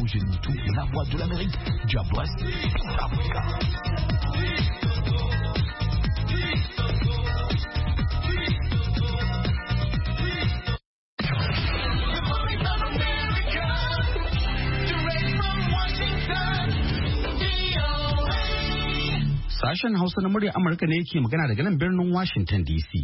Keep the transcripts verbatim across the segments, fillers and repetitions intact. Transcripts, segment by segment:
Mojito, la voix de l'Amérique. God bless Africa. Sashen Hausa na murya Amurka ne yake magana daga nan birnin Washington D C.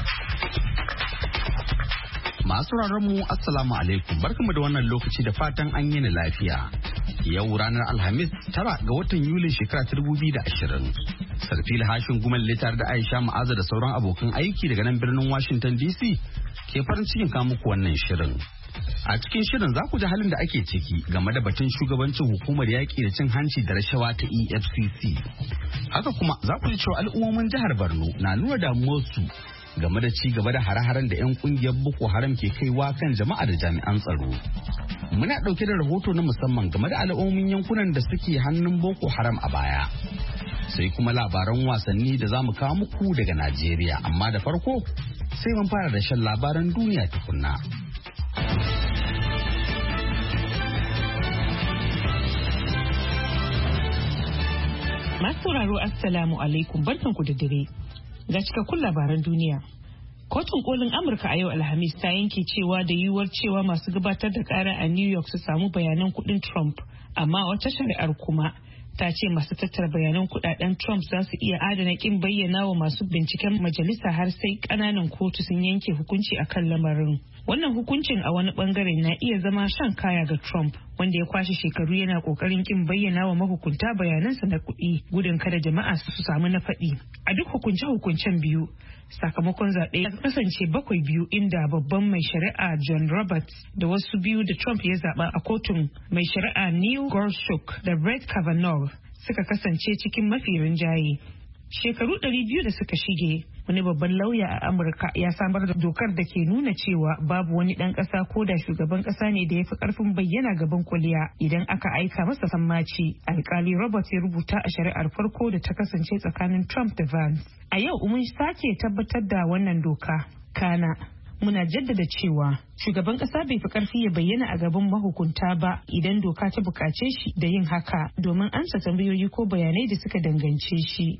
Masu mu Assalamu alaikum, barkamu da wannan lokaci da fatan an yi ni lafiya. Yau ranar Alhamis tara ga watan Yulin shekara ta dubu biyu da ashirin. Sarfil Hashin Gumal litar da Aisha Ma'aza da sauran abokan aiki daga nan birnin Washington D C ke farin cikin kawo muku wannan shirin. A cikin shirin za ku ji halin da ake ciki game da batun shugabancin hukumar yaƙi da cin hanci da rashawa ta E F C C. Haka kuma za ku ji cewa al'ummomin jihar Borno na nuna damuwarsu game da ci gaba da hare-haren da 'yan kungiyar Boko Haram ke kaiwa kan jama'a da jami'an tsaro. Muna ɗauke da rahoto na musamman game da al'ummomin yankunan da suke hannun Boko Haram a baya. Sai kuma labaran wasanni da za mu kawo muku daga Najeriya, amma da farko sai mun fara da shan labaran duniya tukunna. Masu sauraro Assalamu alaikum, barkanku da dare. Ga cikakkun labaran duniya. Kotun kolin Amurka a yau Alhamis ta yanke cewa da yiwuwar cewa masu gabatar da kara a New York su samu bayanan kudin Trump, amma wata shari'ar kuma ta ce masu tattara bayanan kudaden Trump za su iya adana kin bayyana wa masu binciken majalisa har sai kananan kotu sun yanke hukunci akan lamarin. Wannan hukuncin a wani bangare na iya zama shan kaya ga Trump, wanda ya kwashe shekaru yana kokarin kin bayyana wa mahukunta bayanansa na kuɗi gudun kada jama'a su samu na faɗi. A duk hukunce-hukuncen biyu, sakamakon zaɓe ya kasance bakwai biyu inda babban mai shari'a John Roberts da wasu biyu da Trump ya zaɓa a kotun mai shari'a Neil Gorsuch da Brett Kavanaugh suka kasance cikin mafi rinjaye. Shekaru ɗari biyu da suka shige, wani babban lauya a Amurka ya samar da dokar da ke nuna cewa babu wani ɗan ƙasa ko da shugaban ƙasa ne da ya fi ƙarfin bayyana gaban kuliya idan aka aika masa sammaci. Alkali Robert ya rubuta a shari'ar farko da ta kasance tsakanin Trump da Vance. A yau mun sake tabbatar da wannan doka. Kana muna jaddada cewa shugaban kasa bai fi karfi ya bayyana a gaban mahukunta ba idan doka ta bukace shi da yin haka domin amsa tambayoyi ko bayanai da suka dangance shi.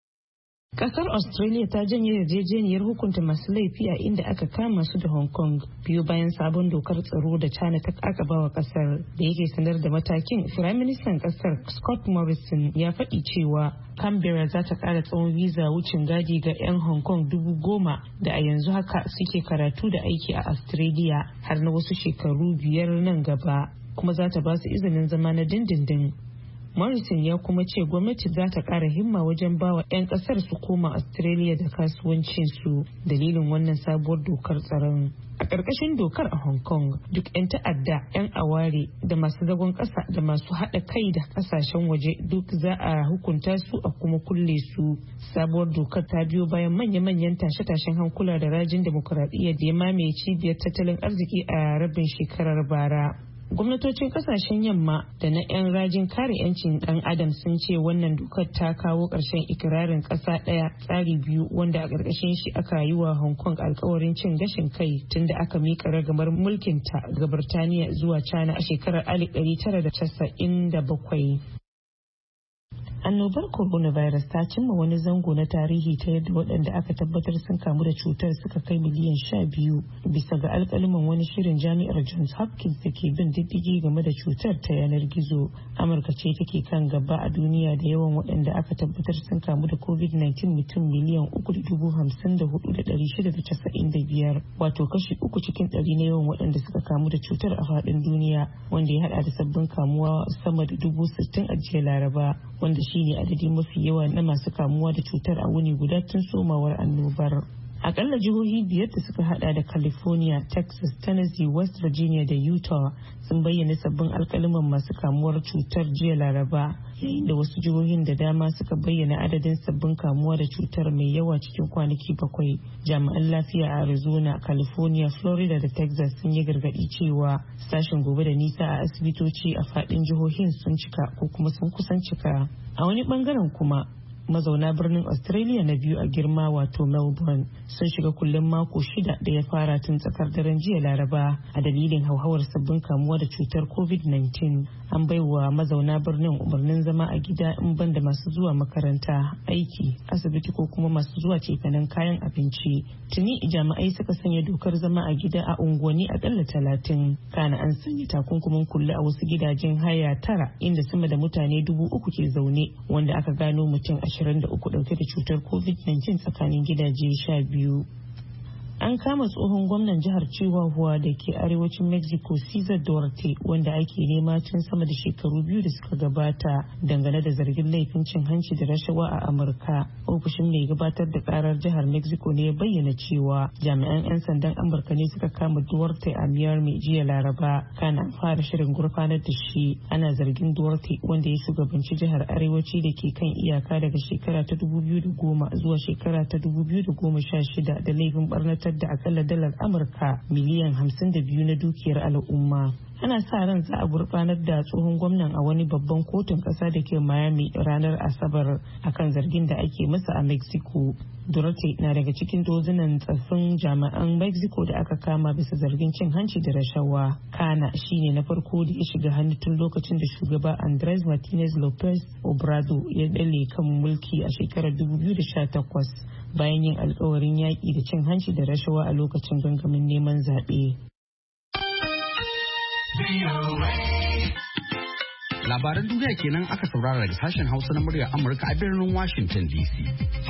Kasar Australia ta janye yarjejeniyar hukunta masu laifi a inda aka kama su da Hong Kong biyu bayan sabon dokar tsaro da China ta kakabawa kasar. Da yake sanar da matakin, Firaministan kasar Scott Morrison ya faɗi cewa Canberra za ta ƙara tsawon visa wucin gadi ga 'yan Hong Kong dubu goma da a yanzu haka suke karatu da aiki a Australia har na wasu shekaru biyar nan gaba, kuma za ta ba su izinin zama na dindindin. Morrison ya kuma ce gwamnati za ta ƙara himma wajen bawa 'yan ƙasar su koma Australia da kasuwancin su dalilin wannan sabuwar dokar tsaron. A ƙarƙashin dokar a Hong Kong, duk 'yan ta'adda, 'yan aware da masu zagon ƙasa da masu haɗa kai da ƙasashen waje duk za a hukunta su a kuma kulle su. Sabuwar dokar ta biyo bayan manya-manyan tashe-tashen hankula da rajin demokuraɗiyya da ya mamaye cibiyar tattalin arziki a rabin shekarar bara. Gwamnatocin kasashen yamma da na 'yan rajin kare 'yancin dan adam sun ce wannan dokar ta kawo ƙarshen ikirarin ƙasa ɗaya tsari biyu wanda a ƙarƙashin shi aka yi wa Hong Kong alkawarin cin gashin kai tunda aka miƙa ragamar mulkinta ga Birtaniya zuwa China a shekarar alif ɗari tara da casa'in da bakwai. Annobar coronavirus ta cimma wani zango na tarihi ta yadda waɗanda aka tabbatar sun kamu da cutar suka kai miliyan sha biyu bisa ga alƙaluman wani shirin jami'ar Johns Hopkins da ke bin diddigi game da cutar ta yanar gizo. Amurka ce take kan gaba a duniya da yawan waɗanda aka tabbatar sun kamu da covid nineteen mutum miliyan uku da dubu hamsin da hudu da ɗari shida da casa'in da biyar, wato kashi uku cikin ɗari na yawan waɗanda suka kamu da cutar a faɗin duniya, wanda ya haɗa da sabbin kamuwa sama da dubu sittin a jiya Laraba, wanda shi ne adadi mafi yawa na masu kamuwa da cutar a wuni guda tun somawar annobar. Akalla jihohi biyar da suka hada da California, Texas, Tennessee, West Virginia da Utah sun bayyana sabbin alkaliman masu kamuwar cutar jiya Laraba, yayin da wasu jihohin da dama suka bayyana adadin sabbin kamuwa da cutar mai yawa cikin kwanaki bakwai. Jami'an lafiya a Arizona, California, Florida da Texas sun yi gargadi cewa sashen gobe da nisa a asibitoci a fadin jihohin sun cika ko kuma sun kusan cika. A wani bangaren kuma, mazauna birnin Australia na biyu a girma wato Melbourne sun shiga kullum mako shida da ya fara tun tsakar daren jiya Laraba a dalilin hauhawar sabbin kamuwa da cutar covid nineteen. an baiwa mazauna birnin umarnin zama a gida in banda masu zuwa makaranta, aiki, asibiti ko kuma masu zuwa cefanen kayan abinci. Tuni jami'ai suka sanya dokar zama a gida a unguwanni akalla talatin. Kana an sanya takunkumin kulle a wasu gidajen haya tara inda sama da mutane dubu uku ke zaune, wanda aka gano mutum ashirin da uku dauke da cutar covid nineteen tsakanin gidaje sha biyu. An kama tsohon gwamnan jihar Chihuahua da ke arewacin Mexico Cesar Duarte, wanda ake nema tun sama da shekaru biyu da suka gabata dangane da zargin laifin cin hanci da rashawa a Amurka. Ofishin mai gabatar da karar jihar Mexico ne ya bayyana cewa jami'an 'yan sandan Amurka ne suka kama Duarte a Miami jiya Laraba. Kana fara shirin gurfanar da shi. Ana zargin Duarte, wanda ya shugabanci jihar arewaci da ke kan iyaka daga shekara ta dubu biyu da goma zuwa shekara ta dubu biyu da goma sha shida da laifin barnatar da akalla dalar Amurka miliyan hamsin da biyu na dukiyar al'umma. Ana sa ran za a gurfanar da tsohon gwamnan a wani babban kotun kasa da ke Miami ranar Asabar akan zargin da ake masa a Mexico. Duarte na daga cikin dozunan tsaffin jami'an Mexico da aka kama bisa zargin cin hanci da rashawa. Kana shine na farko da ya shiga hannu tun lokacin da shugaba Andres Martinez Lopez Obrador ya dale kan mulki a shekarar dubu biyu da sha takwas bayan yin alkawarin yaƙi da cin hanci da rashawa a lokacin gangamin neman zaɓe. Labaran duniya kenan aka saurara daga sashen Hausa na muryar Amurka a birnin Washington D C.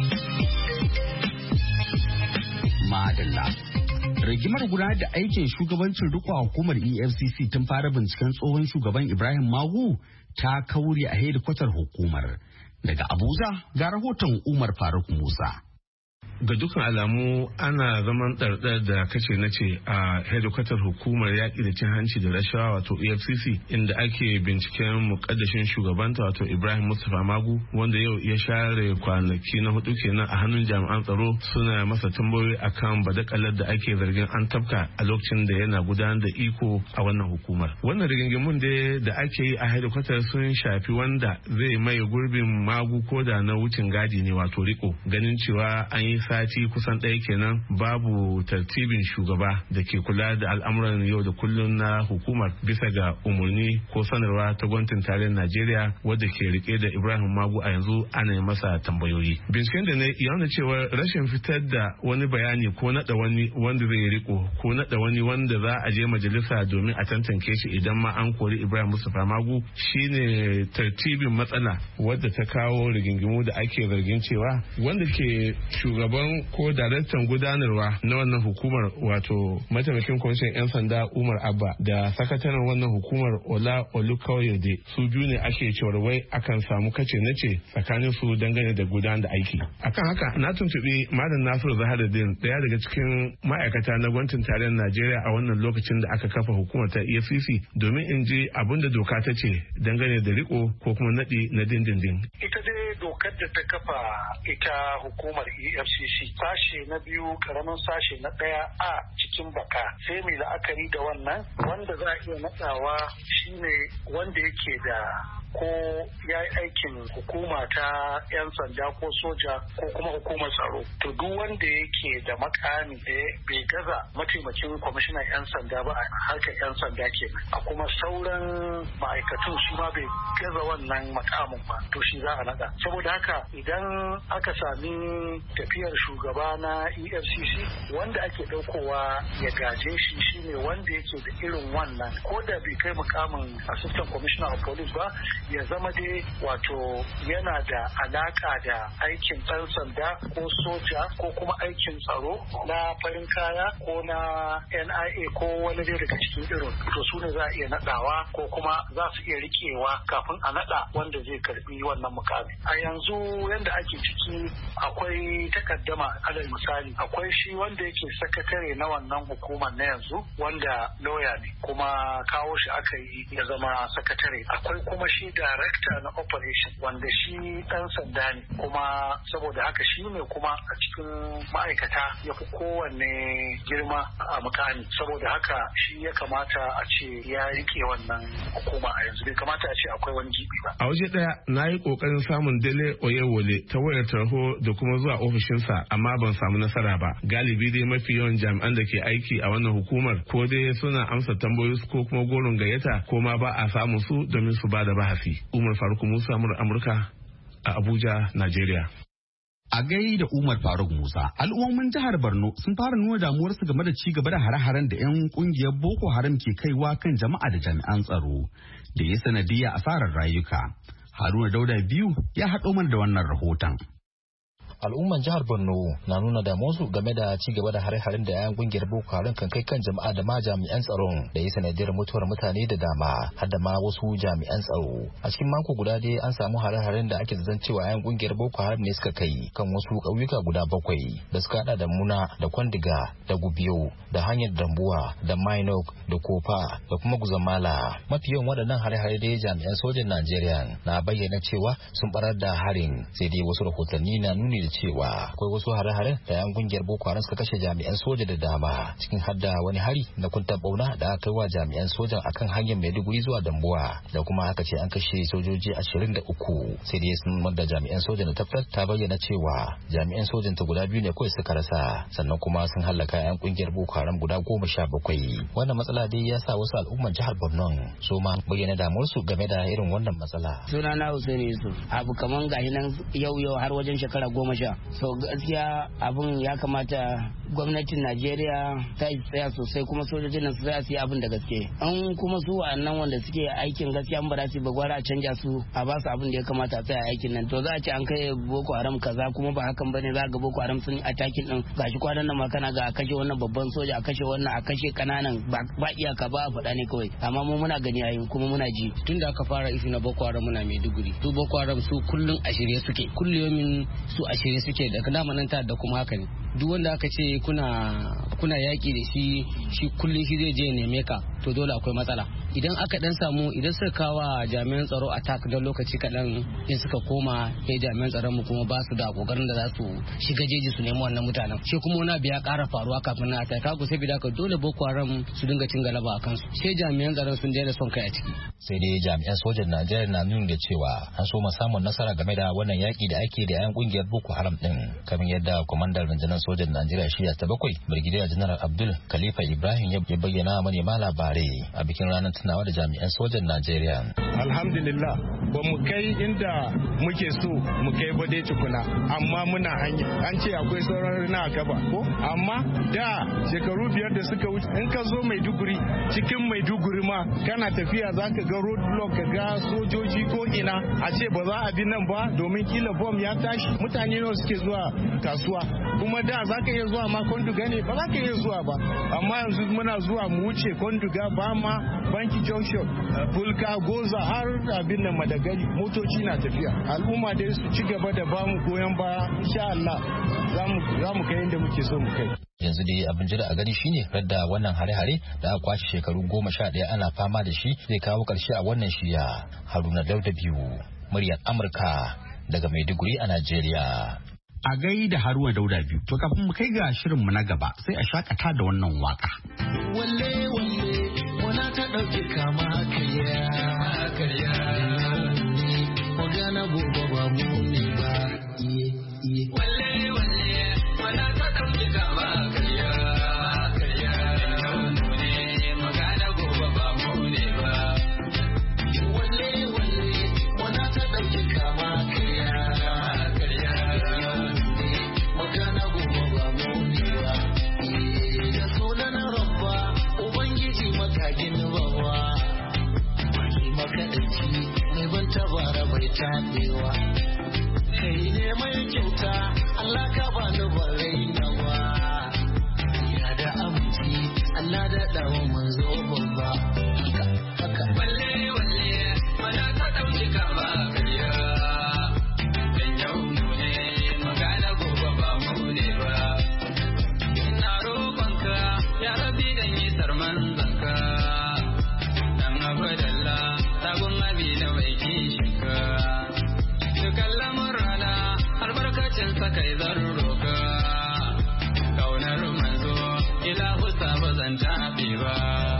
Madalla. Rigimar gudanar da aikin shugabancin riko a hukumar E F C C tun fara binciken tsohon shugaban Ibrahim Magu ta kauri a hedikwatar hukumar. Daga Abuja ga rahoton Umar Faruk Musa. Ga dukkan alamu ana zaman ɗarɗar da kace na ce a hedikwatar hukumar yaƙi da cin hanci da rashawa wato E F C C, inda ake binciken muƙaddashin shugabanta wato Ibrahim Mustapha Magu, wanda yau ya share kwanaki na hudu kenan a hannun jami'an tsaro suna masa tambayoyi akan badakalar da ake zargin an tafka a lokacin da yana gudanar da iko a wannan hukumar. Wannan rigingimun da ake yi a hedikwatar sun shafi wanda zai maye gurbin Magu ko da na wucin gadi ne wato riko, ganin cewa an yi sati kusan ɗaya kenan babu tartibin shugaba da ke kula da al'amuran yau da kullum na hukumar bisa ga umarni ko sanarwa ta gwamnatin tarayyar Najeriya wadda ke rike da Ibrahim Magu a yanzu ana yi masa tambayoyi. Binciken da ne ya nuna cewa rashin fitar da wani bayani ko naɗa wani wanda zai riko ko naɗa wani wanda za a je majalisa domin a tantance shi idan ma an kori Ibrahim Mustapha Magu shine tartibin matsala wadda ta kawo rigingimu da ake zargin cewa wanda ke shugaban ko daraktan gudanarwa na wannan hukumar wato mataimakin kwamishin 'yan sanda Umar Abba da sakataren wannan hukumar Ola Olukoyede, su biyu ne ake cewar wai akan samu kace nace tsakanin su dangane da gudanar da aiki. Akan haka na tuntubi Malam Nasiru Zaharuddin, daya daga cikin ma'aikata na gwamnatin tarayyar Najeriya a wannan lokacin da aka kafa hukumar ta E F C C, domin in ji abin da doka ta ce dangane da riko ko kuma nadi na dindindin. Ita dai dokar da ta kafa ita hukumar E F C C sashe na biyu karamin sashe na ɗaya a cikin baka sai mai la'akari da wannan wanda za a iya natsawa shine wanda yake da ko ya yi aikin hukuma ta 'yan sanda ko soja ko kuma hukumar tsaro, to duk wanda yake da makami da bai gaza mataimakin kwamishinan 'yan sanda ba a harkar 'yan sanda kenan, a kuma sauran ma'aikatun su ma bai gaza wannan makamin ba, to shi za a naɗa. Saboda haka idan aka sami tafiyar shugaba na E F C C, wanda ake ɗaukowa ya gaje shi shine wanda yake da irin wannan, ko da bai kai mukamin assistant commissioner of police ba, ya zama dai wato yana da alaka da aikin ɗan sanda ko soja ko kuma aikin tsaro na farin kaya ko na N I A ko wani dai daga cikin irin, to su ne za a iya naɗawa ko kuma za su iya rikewa kafin a naɗa wanda zai karbi wannan mukami. A yanzu yanda ake ciki akwai takaddama, alal misali akwai shi wanda yake sakatare na wannan hukumar na yanzu wanda lauya ne kuma kawo shi aka yi ya zama sakatare. Akwai kuma shi director na operation wanda shi dan sanda ne kuma saboda haka shi ne kuma a cikin ma'aikata ya fi kowanne girma a mukami, saboda haka shi ya kamata a ce ya rike wannan hukuma a yanzu, bai kamata a ce akwai wani gibi ba. A waje daya na yi kokarin samun dele Oyewole ta wayar tarho da kuma zuwa ofishinsa amma ban samu nasara ba. Galibi dai mafi yawan jami'an da ke aiki a wannan hukumar ko dai suna amsa tambayoyi ko kuma goron gayyata ko ma ba a samu su domin su ba da bahasi. Umar Faruk Musa Amurka a Abuja, Najeriya. A gai da Umar Faruk Musa, al'ummomin jihar Borno sun fara nuna damuwarsu game da ci gaba da hare-haren da 'yan kungiyar Boko Haram ke kaiwa kan jama'a da jami'an tsaro da ya sanadiyya asarar rayuka. Haruna Dauda biyu ya haɗo mana da wannan rahoton. Al'umman jihar Borno na nuna damuwarsu game da ci gaba da hare-haren da yayan kungiyar Boko Haram kan kai kan jama'a da ma jami'an tsaron da ya sanadiyar mutuwar mutane da dama har da ma wasu jami'an tsaro. A cikin mako guda dai an samu hare-haren da ake zaton cewa yayan kungiyar Boko Haram ne suka kai kan wasu ƙauyuka guda bakwai da suka hada da Muna da Kwandiga da Gubiyo da hanyar Dambuwa da Mainok da Kofa da kuma Guzamala. Mafi yawan waɗannan hare-hare dai jami'an sojan Najeriya na bayyana cewa sun barar da harin, sai dai wasu rahotanni na nuni da cewa akwai wasu hare-hare da yan kungiyar Boko Haram suka kashe jami'an soja da dama, cikin hadda wani hari na kunta bauna da aka kai wa jami'an sojan akan hanyar Maiduguri zuwa Dambuwa, da kuma aka ce an kashe sojoji ashirin da uku. Sai dai sun wanda jami'an sojan da tabbatar ta bayyana cewa jami'an sojan ta guda biyu ne kawai suka rasa, sannan kuma sun hallaka yan kungiyar Boko Haram guda goma sha bakwai. Wannan matsala dai ya sa wasu al'umman jihar Borno su ma bayyana damuwarsu game da irin wannan matsala. Sunana Hussein Yusuf. Abu kaman gashi nan yau yau har wajen shekara goma sha. So gaskiya abun ya kamata gwamnatin Najeriya ta tsaya sosai, kuma sojojin nan su tsaya su yi abin da gaske. An kuma su wa'annan wanda suke aikin gaskiya an ba za su ba gwara a canja su a ba su abin da ya kamata a tsaya aikin nan. To za a ce an kai Boko Haram kaza kuma ba hakan bane, za ga Boko Haram sun attacking din gashi kwanan nan ma kana ga a kashe wannan babban soja, a kashe wannan, a kashe kananan, ba iyaka ba a faɗa ne kawai. Amma mu muna gani yayin kuma muna ji. Tun da aka fara isu na Boko Haram muna Maiduguri. Su Boko Haram su kullun a shirye suke. Kullumin su a shirye suke da dama nan ta da kuma haka ne. Duk wanda aka ce kuna kuna yaki da shi shi kullun shi zai je neme ka, to dole akwai matsala. Idan aka dan samu idan suka kawa jami'an tsaro attack don lokaci kadan in suka koma sai jami'an tsaron mu kuma ba su da kokarin da za su shiga jeji su nemi wannan mutanen, shi kuma wani abu ya kara faruwa kafin na attack kago sai bidaka dole Boko Haram su dinga cin galaba a kansu, sai jami'an tsaron sun daina son kai a ciki. Sai dai jami'an sojan Najeriya na nuna da cewa an so samun nasara game da wannan yaki da ake da yan kungiyar Boko Haram din, kamar yadda kwamandan rundunar sojan Najeriya shirya ta bakwai Brigadier General Abdul Khalifa Ibrahim ya bayyana manema labarai a bikin ranar tunawa da jami'an sojan Najeriya. Alhamdulillah ba mu kai inda muke so mu kai ba dai tukuna, amma muna hanya. An ce akwai sauran na gaba ko, amma da shekaru biyar da suka wuce in ka zo Maiduguri, cikin Maiduguri ma kana tafiya zaka ga roadblock, ka ga sojoji ko ina, a ce ba za a bi nan ba domin kila bom ya tashi. Mutane nawa suke zuwa kasuwa, kuma da za ka iya zuwa ma Konduga ne ba za ka iya zuwa ba, amma yanzu muna zuwa mu wuce Konduga, Bama, Banki Junction, Fulka, Goza har abin nan Madagali, motoci na tafiya. Al'umma dai su ci gaba da bamu goyon baya, insha Allah za mu kai inda muke so mu kai. Yanzu dai abin jira a gani shine radda wannan hare-hare da aka kwashe shekaru goma sha ɗaya ana fama da shi zai kawo ƙarshe a wannan shiya. Haruna Dauda biyu, muryar Amurka daga Maiduguri a Najeriya. A gai da Haruna Dauda biyu, to kafin mu kai ga shirin mu na gaba sai a shakata da wannan waka. Walle walle wana ta dauke kama kariya kariya magana gobe ba mu ne ba. Walle walle wana ta dauke kama kariya kariya magana gobe ba mu ne ba. Walle walle wana ta dauke kama kariya kariya magana gobe ba mu ne ba. Da sunan Rabba Ubangiji makagin bawa, mai makaɗaci mai ban tabara bai taɓewa. Kai ne mai kyauta Allah ka bani barai nawa, ya da aminci Allah da ɗawa manzo babba. Haka walle walle mana ta ɗauki kama karya, dan yau mu ne magana gobe ba mu ne ba. Ina roƙonka ya rabi dan yi sarman zanka, dan abadalla sabon abi na mai kishinka. Dukan lamurana albarkacin sa kai zan roka, kaunar manzo ilahu sa ba zan taɓe ba.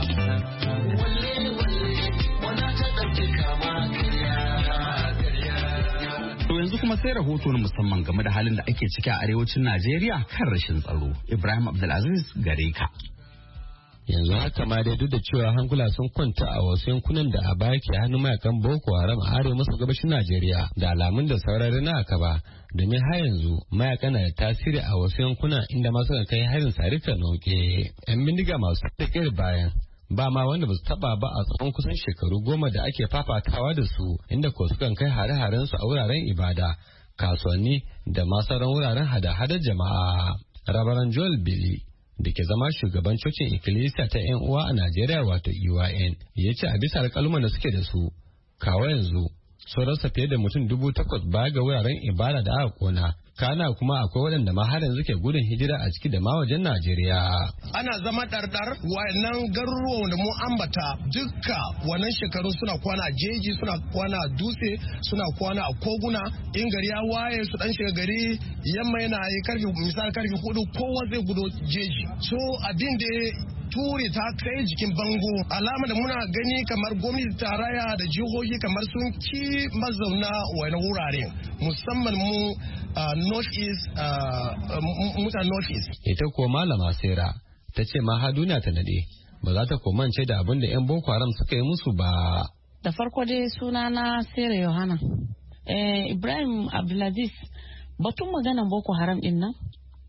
Walle walle wana ta ɗauki kama karya karya. To yanzu Yanzu kuma sai rahoto na musamman game da halin da ake ciki a arewacin Najeriya kan rashin tsaro. Ibrahim Abdulaziz gare ka. Yanzu haka ma dai duk da cewa hankula sun kwanta a wasu yankunan da a baya ke hannun mayakan Boko Haram a arewa maso gabashin Najeriya da alamun da saurari na aka ba, domin har yanzu mayakan na da tasiri a wasu yankunan inda masu kan kai harin sarika noke. Yan bindiga masu take bayan ba ma wanda ba su taba ba a tsawon kusan shekaru goma da ake fafatawa da su, inda ko sukan kai hare-haren su a wuraren ibada, kasuwanni da ma sauran wuraren hada-hadar jama'a. Rabaran Joel Billy da ke zama shugaban cocin ikkilisiya ta 'yan uwa a Najeriya wato E Y N ya ce a bisa alƙaluman da suke da su kawo yanzu sun rasa fiye da mutum dubu takwas baya ga wuraren ibada da aka kona, kana kuma akwai waɗanda ma har yanzu ke gudun hijira a ciki da ma wajen Najeriya. Ana zama ɗarɗar wayannan garuruwan da mu ambata dukka wannan shekaru suna kwana a jeji, suna kwana a dutse, suna kwana a koguna. In gari ya waye su dan shiga gari, yamma yana yi karfe misali karfe hudu kowa zai gudo jeji. So abin da ture ta kai jikin bango, alama da muna gani kamar gwamnati tarayya da jihohi kamar sun ki mazauna wani wurare, musamman mu uh, north east uh, mutan north east. Ita ko malama Sera ta ce ma ha duniya ta nade ba za ta komance da abin da 'yan Boko Haram suka yi musu ba. Da farko dai suna na Sera Yohana. Eh, Ibrahim Abdulaziz, batun maganan Boko Haram din nan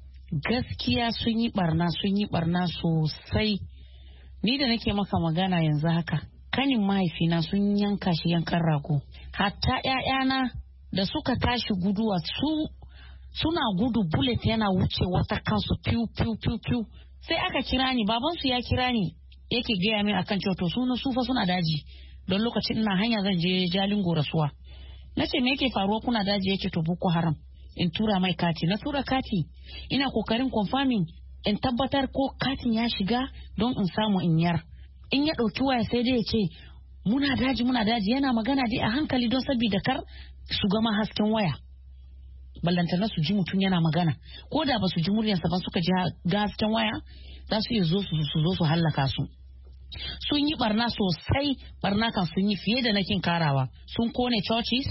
gaskiya sun yi barna sun yi barna sosai. Ni da nake maka magana yanzu haka kanin mahaifina sun yanka shi yankan rago, hatta ƴaƴana da suka tashi guduwa su suna gudu bullet yana wuce wata kansu piu piu piu piu, sai aka kira ni, babansu ya kira ni yake gaya min akan cewa to suna sufa suna daji, don lokacin ina hanya zan je Jalingo rasuwa. Nace me yake faruwa kuna daji? Yake to Boko Haram. In tura mai kati, na tura kati, ina kokarin confirming in tabbatar ko katin ya shiga don in samu in yar. In ya ɗauki waya sai dai ya ce muna daji muna daji, yana magana dai a hankali don sabida kar su gama hasken waya. Ballantana su ji mutum yana magana, ko da ba su ji muryarsa ba suka ji ga hasken waya za su iya zo su zo su hallaka su. Sun yi barna sosai, barna kan sun yi fiye da nakin karawa. Sun kone churches,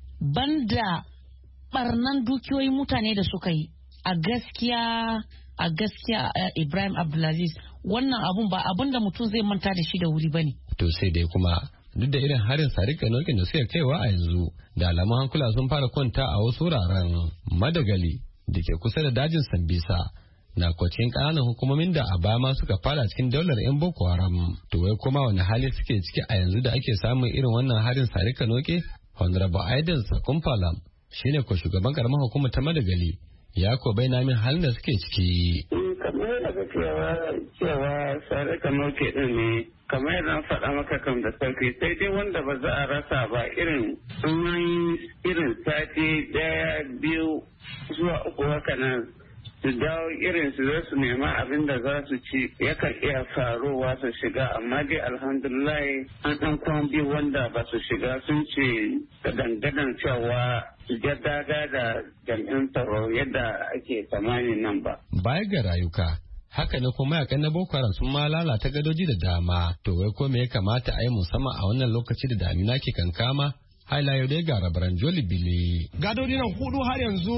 banda barnan dukiyoyin mutane da suka yi. A gaskiya a gaskiya Ibrahim Abdulaziz, wannan abun ba abun da mutum zai manta da shi da wuri bane. To sai dai kuma duk da irin harin sarika nokin da suka kaiwa a yanzu, da alamun hankula sun fara kwanta a wasu wuraren. Madagali da ke kusa da dajin Sambisa na kwacin ƙananan hukumomin da a baya ma suka fara cikin daular 'yan Boko Haram. To wai kuma wani hali suke ciki a yanzu da ake samun irin wannan harin sarika noke? Honorable Aidan Sakumpalam shine ko shugaban karamar hukumar ta Madagali, ya ko bai min halin da suke ciki. Kamar yadda cewa cewa sarika noke din ne, kamar yadda na faɗa maka kam da sauki, sai dai wanda ba za a rasa ba irin sun irin sati daya biyu zuwa uku haka nan su dawo irin su zai su nema abin da za su ci, yakan iya faruwa su shiga, amma dai alhamdulillah an ɗan kwan biyu wanda ba su shiga sun ce da dangadan cewa ya daga da jami'an tsaro yadda ake tsammanin nan ba. Baya ga rayuka, haka ne kuma mayakan na Boko Haram sun ma lalata gadoji da dama. To wai ko me ya kamata a yi musamman a wannan lokaci da damina ke kankama? Haila yau dai ga rabaran Joli Bili. Gadodi nan hudu har yanzu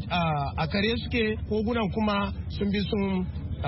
a kare suke, kogunan kuma sun bi sun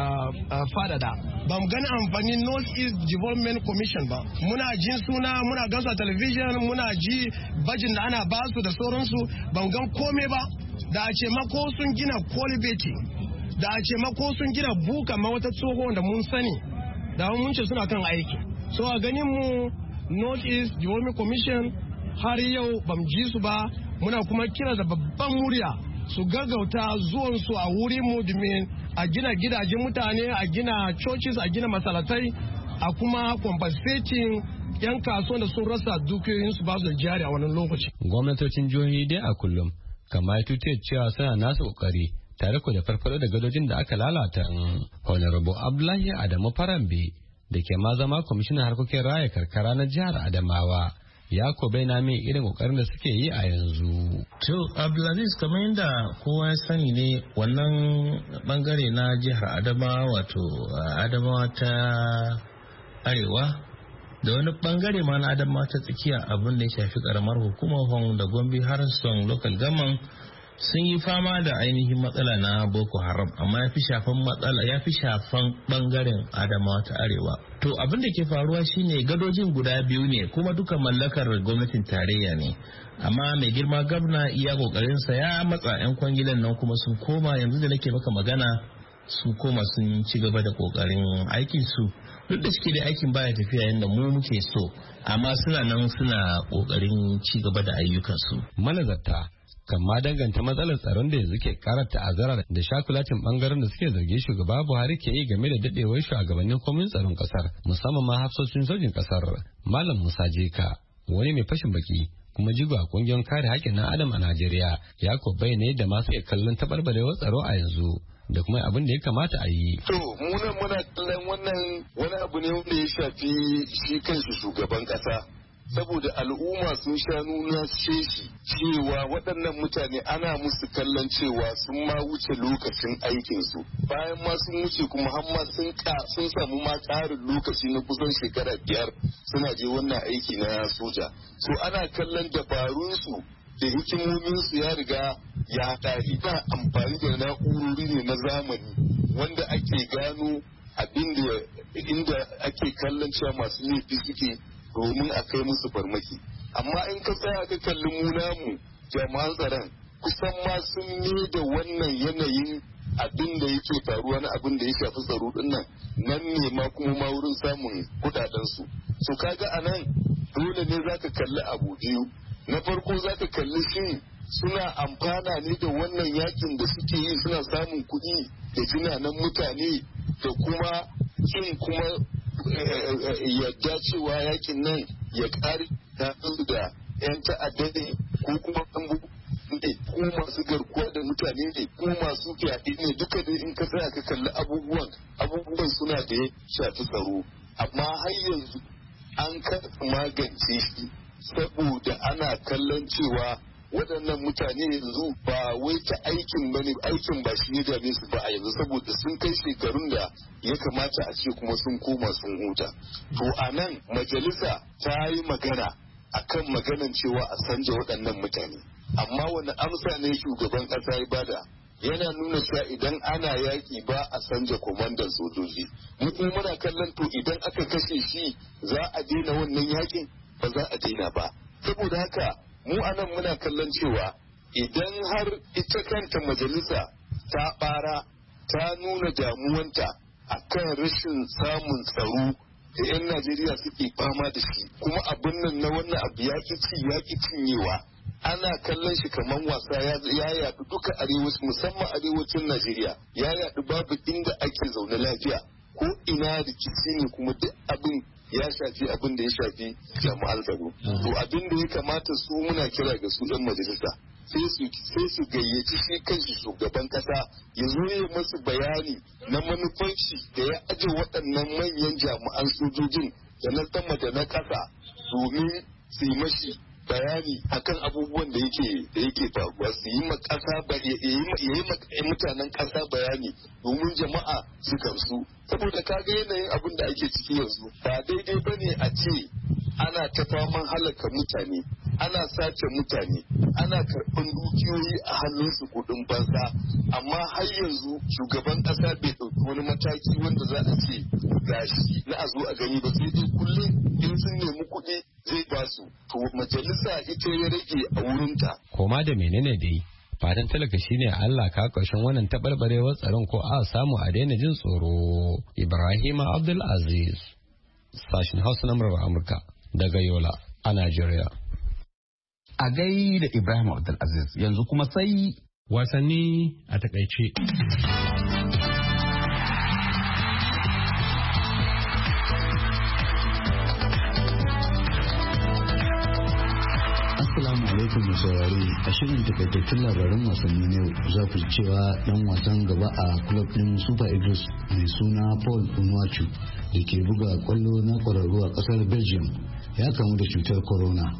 fadada. Ba mu gani amfanin North East Development Commission ba. Muna jin suna, muna gansu a television, muna ji bajin da ana basu da sauransu, ba mu gan kome ba. Da a ce mako sun gina kwalibeti, da a ce mako sun gina buka ma wata tsoho da mun sani, da mun ce suna kan aiki. So a ganin mu North East Development Commission har yau bam ji su ba, muna kuma kira da babban murya su gaggauta zuwansu a wuri mu domin a gina gidajen mutane, a gina churches, a gina masalatai, a kuma compensating yan kasuwan da sun rasa dukiyoyinsu ba su da jari a wannan lokaci. Gwamnatocin jihohi dai a kullum kamar tutiyar cewa suna nasu kokari tare ku da farfaro da gadojin da aka lalata. Honorable Abdullahi Adamu Farambe da ke ma zama kwamishinan harkokin raya karkara na jihar Adamawa ya ko bai na min irin kokarin da suke yi a yanzu. To Abdulaziz, kamar yadda kowa ya sani ne, wannan bangare na jihar Adamawa wato Adamawa ta Arewa da wani bangare ma na Adamawa ta tsakiya abin da ya shafi karamar hukumar Hong da Gombe har son local government sun yi fama da ainihin matsala na Boko Haram, amma ya fi shafan matsala ya fi shafan bangaren Adamawa ta Arewa. To abin da ke faruwa shine gadojin guda biyu ne kuma duka mallakar gwamnatin tarayya ne. Amma mai girma gwamna iya kokarinsa ya matsa 'yan kwangilan nan kuma sun koma, yanzu da nake maka magana sun koma sun ci gaba da kokarin aikin su. Duk da suke da aikin baya tafiya yadda mu muke so, amma suna nan suna kokarin ci gaba da ayyukansu. Manazarta kan ma danganta matsalar tsaron da yanzu ke kara ta'azzara da shakulatin bangaren da suke zargi shugaba Buhari ke yi game da dadewar shugabannin komin tsaron kasar, musamman ma hafsoshin sojin kasar. Malam Musa Jeka, wani mai fashin baki kuma jigo a kungiyar kare haƙƙin ɗan adam a Najeriya, ya ko bayyana yadda masu iya kallon taɓarɓarewar tsaro a yanzu da kuma abin da ya kamata a yi. To munan muna kallon wannan wani abu ne wanda ya shafi shi kanshi shugaban ƙasa. Saboda al'umma sun sha nuna sheshi cewa waɗannan mutane ana musu kallon cewa sun ma wuce lokacin aikinsu, bayan ma sun wuce kuma har ma sun sun samu ma ƙarin lokaci na kusan shekara biyar suna je wannan aiki na soja. So ana kallon dabarunsu da hikimominsu ya riga ya ƙare. Ba amfani da na'urori ne na zamani wanda ake gano abin da inda ake kallon cewa masu laifi suke domin a kai musu farmaki. Amma in ka tsaya ka kalli mu namu jami'an tsaron kusan ma sun ne da wannan yanayin abin da yake faruwa na abin da ya shafi tsaro din nan nan ne ma kuma ma wurin samun kudaden su. So kaga anan dole ne zaka kalli abu biyu. Na farko zaka kalli shin suna amfana ne da wannan yakin da suke yi, suna samun kuɗi da jinanan mutane da kuma shin kuma yadda cewa yakin nan ya kare da da yan ta'adda ne ko kuma ne ko masu garkuwa da mutane ne ko masu fyaɗe ne, duka dai in ka tsaya ka kalli abubuwan abubuwan suna da ya shafi tsaro, amma har yanzu an kasa magance shi saboda ana kallon cewa waɗannan mutane yanzu ba wai ta aikin ba ne, aikin ba shi ne dame su ba a yanzu saboda sun kai shekarun da ya kamata a ce kuma sun koma sun huta. To a nan majalisa ta yi magana akan maganan cewa a sanja waɗannan mutane, amma wani amsa ne shugaban ƙasa ya bada? Yana nuna cewa idan ana yaƙi ba a sanja kwamandan sojoji. Mu kuma muna kallon to idan aka kashe shi za a daina wannan yaƙin? Ba za a daina ba. Saboda haka mu anan muna kallon cewa idan har ita kanta majalisa ta bara ta nuna damuwanta akan rashin samun tsaro da 'yan Najeriya suke fama da shi, kuma abin nan na wannan abu ya ci ya ki cinyewa, ana kallon shi kamar wasa ya yaɗu duka arewacin musamman arewacin Najeriya, ya yaɗu babu inda ake zaune lafiya, ko ina rikici ne kuma duk abin ya shafi abin da ya shafi jama'an tsaro. To abin da ya kamata su muna kira ga su ɗan majalisa sai su sai su gayyaci shi kanshi shugaban kasa ya zo ya masu bayani na manufanci da ya aje waɗannan manyan jami'an sojojin da na sama da na ƙasa domin su yi mashi bayani akan abubuwan da yake da yake faruwa, su yi ma ƙasa ya yi mutanen ƙasa bayani domin jama'a su gamsu. Saboda kaga yanayin abin da ake ciki yanzu ba daidai ba ne a ce ana ta faman halaka mutane, ana sace mutane, ana karɓar dukiyoyi a hannunsu kuɗin banza, amma har yanzu shugaban ƙasa bai ɗauki wani mataki wanda za a ce gashi na a zo a gani ba, sai dai kullum in sun nemi kuɗi zai ba su. To majalisa ita ya rage a wurinta. Koma da menene dai? Fatan talaka shine Allah ka ƙarshen wannan taɓarɓarewar tsaron ko a samu a daina jin tsoro. Ibrahim Abdul Aziz, sashen Hausa na murar Amurka daga Yola a Najeriya. A gai da Ibrahim Abdul Aziz, yanzu kuma sai wasanni a takaice. Assalamu alaikum mai saurari, a shirin takaitattun labaran wasanni ne za ku cewa dan wasan gaba a club din Super Eagles mai suna Paul Onuachu da ke buga kwallo na kwararru a kasar Belgium ya kamu da cutar corona.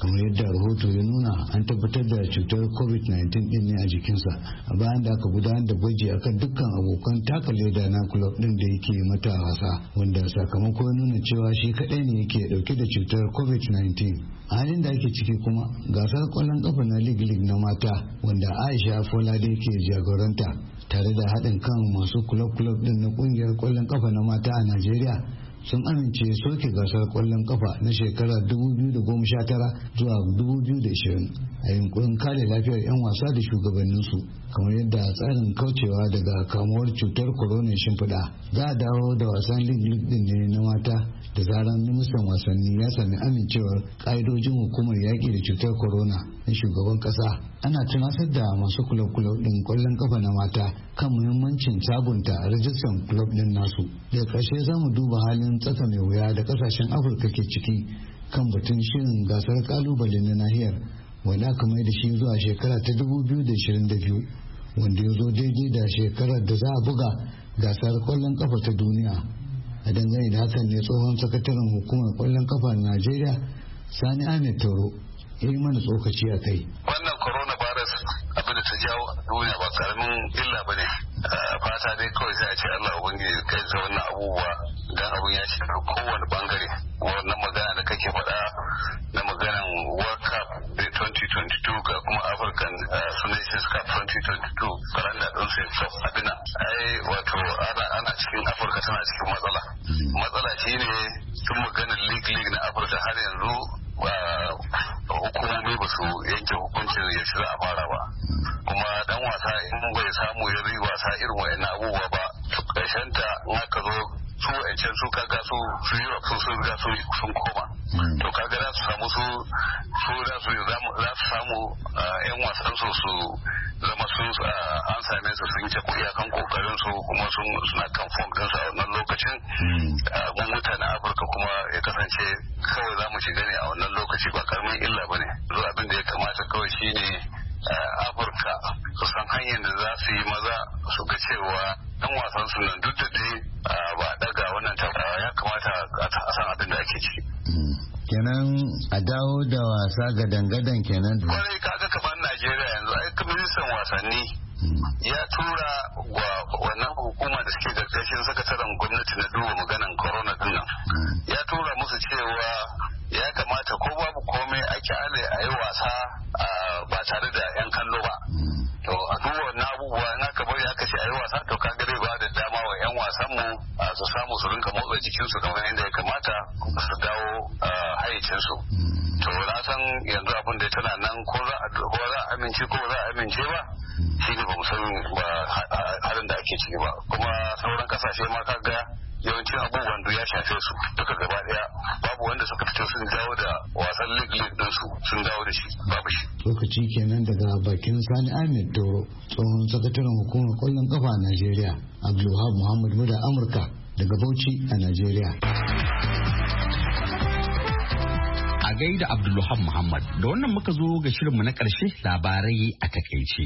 kamar yadda rahoto ya nuna an tabbatar da cutar covid nineteen din ne a jikinsa a bayan da aka gudanar da gwaji akan dukkan abokan taka leda na club din da yake mata wasa, wanda sakamako ya nuna cewa shi kadai ne yake dauke da cutar covid nineteen. A halin da ake ciki kuma gasar kwallon kafa na league league na mata wanda Aisha Folade ke jagoranta tare da haɗin kan masu club club din na kungiyar kwallon kafa na mata a Najeriya sun amince soke gasar kwallon kafa na shekarar dubu biyu da goma sha tara zuwa dubu biyu da ashirin a yunkurin kare lafiyar 'yan wasa da shugabanninsu, kamar yadda tsarin kaucewa daga kamuwar cutar corona shimfiɗa. Za a dawo da wasan league din ne na mata da zaran ministan wasanni ya sami amincewar ƙa'idojin hukumar yaƙi da cutar corona na shugaban ƙasa. Ana tunasar da masu kulob-kulob ɗin ƙwallon kafa na mata kan muhimmancin sabunta rajistan kulob ɗin nasu. Daga ƙarshe za mu duba halin tsaka mai wuya da ƙasashen Afirka ke ciki kan batun shirin gasar ƙalubale na nahiyar, wanda aka mai da shi zuwa shekara ta dubu biyu da ashirin da biyu, wanda ya zo daidai da shekarar da za a buga gasar ƙwallon kafa ta duniya. A dangane da hakan ne tsohon sakataren hukumar ƙwallon kafa na Najeriya Sani Ahmed Toro ya yi mana tsokaci a kai. Wannan coronavirus abin da ta jawo a duniya ba karamin illa ba ne. Fata dai kawai sai a ce Allah ubangiji kai sa wannan abubuwa dan abun ya shiga kowane bangare. Wannan magana da kake faɗa na maganan World Cup da twenty twenty-two ga kuma African Nations Cup twenty twenty-two karanda din sai abina. Ai wato ana ana cikin Afirka tana cikin matsala. Matsala shine tun maganar league league na Afirka har yanzu hukumomi ba su yanke hukuncin ya shi za a fara ba, kuma dan wasa in bai samu ya yi wasa irin wa'annan abubuwa ba ƙarshen ta in aka zo su wa'ancan su kaga su su yi su sun riga sun koma, to kaga za su samu su su za su za su samu yan wasan su su zama sun an same su sun ce iyakan kokarin su kuma sun suna kan form din su a wannan lokacin. Mun mutanen Afirka kuma ya kasance kawai za mu shiga ne a wannan lokaci ba karamin illa ba ne. Zuwa abin da ya kamata kawai shine Afirka su san hanyar da za su yi maza su ga cewa dan wasan su nan duk da dai ba daga wannan tabbara ya kamata a san abin da ake ciki. Kenan a dawo da wasa ga dangadan kenan. Kwarai kaga kamar Najeriya yanzu ai ministan wasanni ya tura wa wannan hukuma da suke karkashin sakataren gwamnati na duba maganan corona din nan. Ya tura musu cewa ya kamata ko babu komai a kyale a yi wasa ba tare da yan kallo ba. To a duba wannan abubuwa in aka bari aka ce a yi wasa to kaga zai ba da dama wa yan wasan mu su samu su rinka motsa jikinsu kamar yadda ya kamata su dawo hayyacinsu. To na san yanzu abin da tana nan ko za a amince ko za a amince ba shi ne ba mu san ba halin da ake ciki ba, kuma sauran kasashe ma kaga yawancin abubuwan da ya shafe su duka gaba daya babu wanda suka fito sun dawo da wasan league league din su sun dawo da shi babu shi. Lokaci kenan daga bakin Sani Ahmed Doro, tsohon sakataren hukumar kwallon kafa a Najeriya. Abdulwahab Muhammad Muda, Amurka daga Bauchi a Najeriya. A gaida Abdulwahab Muhammad, da wannan muka zo ga shirinmu na ƙarshe, labarai a takaice.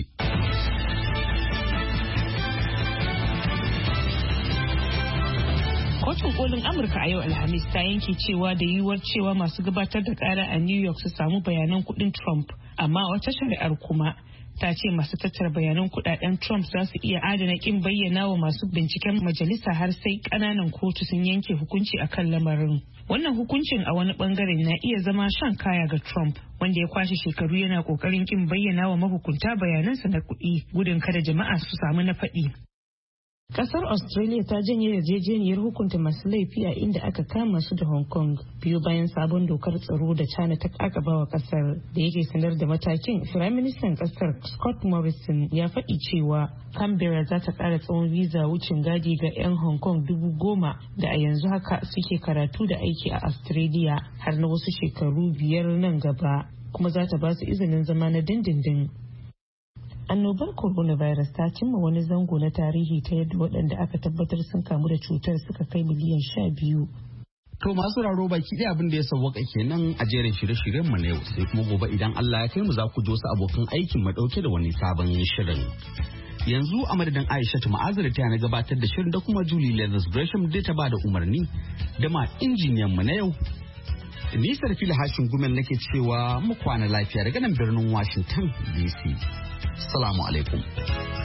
Kotun kolin Amurka a yau Alhamis ta yanke cewa da yiwuwar cewa masu gabatar da kara a New York su samu bayanan kudin Trump, amma wata shari'ar kuma ta ce masu tattara bayanan kudaden Trump za su iya adana kin bayyana wa masu binciken majalisa har sai kananan kotu sun yanke hukunci akan lamarin. Wannan hukuncin a wani bangaren na iya zama shan kaya ga Trump, wanda ya kwashe shekaru yana kokarin kin bayyana wa mahukunta bayanansa na kuɗi gudun kada jama'a su samu na faɗi. Kasar Australia ta janye yarjejeniyar hukunta masu laifi a inda aka kama su da Hong Kong biyu bayan sabon dokar tsaro da China ta kakabawa kasar. Da yake sanar da matakin, Firaministan kasar Scott Morrison ya faɗi cewa Canberra za ta ƙara tsawon visa wucin gadi ga 'yan Hong Kong dubu goma da a yanzu haka suke karatu da aiki a Australia har na wasu shekaru biyar nan gaba, kuma za ta ba su izinin zama na dindindin. Annobar coronavirus ta cimma wani zango na tarihi ta yadda waɗanda aka tabbatar sun kamu da cutar suka kai miliyan sha biyu. To masu raro baki ɗaya abin da ya sauwaka kenan a jerin shirye-shiryen mu na yau, sai kuma gobe idan Allah ya kai mu za ku ji wasu abokan aikin mu ɗauke da wani sabon shirin. Yanzu a madadin Aisha Ma'azir ta na gabatar da shirin da kuma Julie Leathers Gresham da ta ba da umarni da ma injiniyan mu na yau nisar fili hashin gumel nake cewa mu kwana lafiya daga nan birnin Washington D C. Salamu alaikum.